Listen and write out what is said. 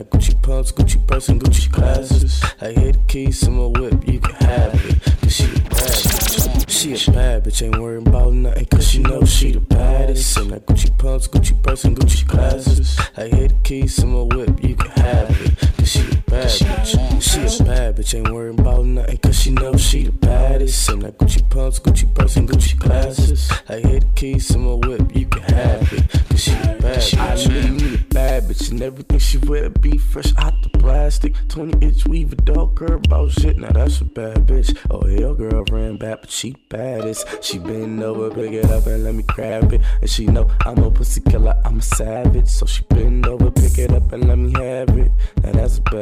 that Gucci pumps, Gucci purse, and Gucci glasses. I hit the keys to my whip, you can have it. Cause she a bad bitch. She a bad bitch, ain't worried about nothing, cause she knows she the baddest. And that Gucci pumps, Gucci purse, and Gucci glasses. I hit the keys to my whip, you can have it. Cause she a bad bitch. She a bad bitch, ain't worried about nothing, cause she knows she the baddest. And that Gucci pumps, Gucci purse, and Gucci glasses. I hit the keys to my whip, you can have it. Cause she a bad bitch. I really need a bad bitch, and everything she wear be fresh out the plastic. 20-inch weave, a dog girl about shit, now that's a bad bitch. Oh, your girl ran back, but she baddest. She bend over, pick it up, and let me grab it. And she know I'm a pussy killer, I'm a savage. So she bend over, pick it up, and let me have it. Now that's a bad